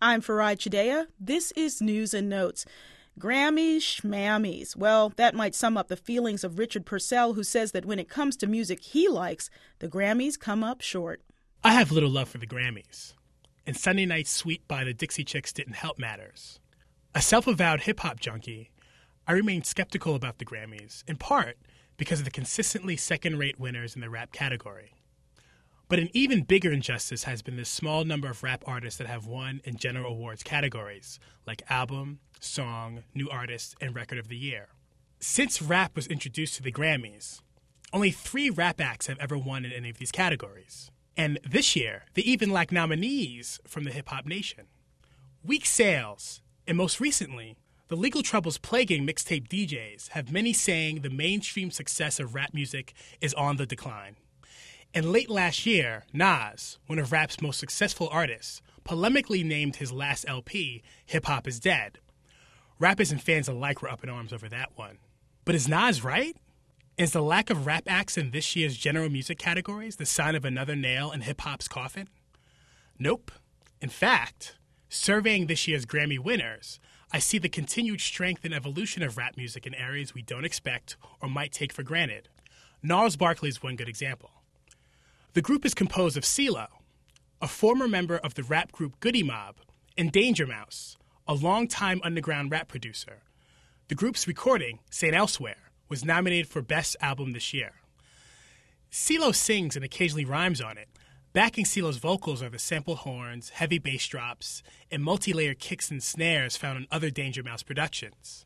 I'm Farai Chideya. This is News and Notes. Grammys, schmammies. Well, that might sum up the feelings of Richard Purcell, who says that when it comes to music he likes, the Grammys come up short. I have little love for the Grammys, and Sunday Night's Sweet by the Dixie Chicks didn't help matters. A self-avowed hip-hop junkie, I remain skeptical about the Grammys, in part because of the consistently second-rate winners in the rap category. But an even bigger injustice has been the small number of rap artists that have won in general awards categories, like album, song, new artist, and record of the year. Since rap was introduced to the Grammys, only 3 rap acts have ever won in any of these categories. And this year, they even lack nominees from the hip-hop nation. Weak sales, and most recently, the legal troubles plaguing mixtape DJs have many saying the mainstream success of rap music is on the decline. And late last year, Nas, one of rap's most successful artists, polemically named his last LP, Hip Hop is Dead. Rappers and fans alike were up in arms over that one. But is Nas right? Is the lack of rap acts in this year's general music categories the sign of another nail in hip-hop's coffin? Nope. In fact, surveying this year's Grammy winners, I see the continued strength and evolution of rap music in areas we don't expect or might take for granted. Gnarls Barkley is one good example. The group is composed of CeeLo, a former member of the rap group Goodie Mob, and Danger Mouse, a longtime underground rap producer. The group's recording, St. Elsewhere, was nominated for Best Album this year. CeeLo sings and occasionally rhymes on it. Backing CeeLo's vocals are the sampled horns, heavy bass drops, and multi-layered kicks and snares found on other Danger Mouse productions.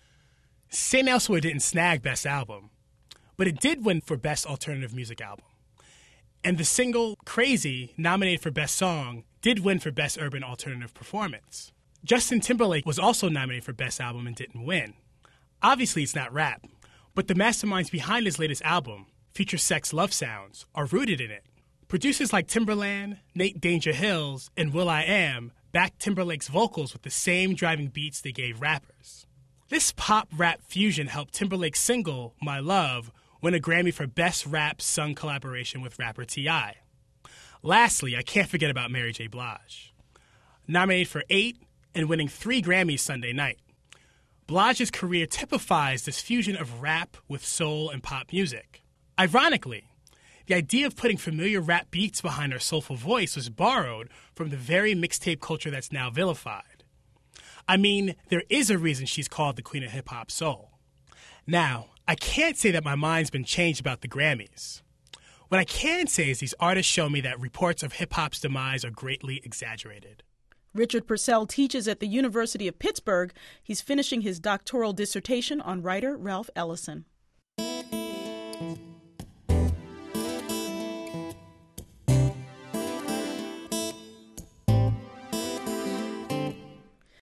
St. Elsewhere didn't snag Best Album, but it did win for Best Alternative Music Album. And the single, Crazy, nominated for Best Song, did win for Best Urban Alternative Performance. Justin Timberlake was also nominated for Best Album and didn't win. Obviously, it's not rap, but the masterminds behind his latest album, Future Sex Love Sounds, are rooted in it. Producers like Timbaland, Nate Danger Hills, and will.i.am backed Timberlake's vocals with the same driving beats they gave rappers. This pop-rap fusion helped Timberlake's single, My Love, win a Grammy for Best Rap Sung Collaboration with rapper T.I. Lastly, I can't forget about Mary J. Blige. Nominated for 8 and winning 3 Grammys Sunday night. Blige's career typifies this fusion of rap with soul and pop music. Ironically, the idea of putting familiar rap beats behind her soulful voice was borrowed from the very mixtape culture that's now vilified. I mean, there is a reason she's called the Queen of Hip Hop Soul. Now, I can't say that my mind's been changed about the Grammys. What I can say is these artists show me that reports of hip-hop's demise are greatly exaggerated. Richard Purcell teaches at the University of Pittsburgh. He's finishing his doctoral dissertation on writer Ralph Ellison.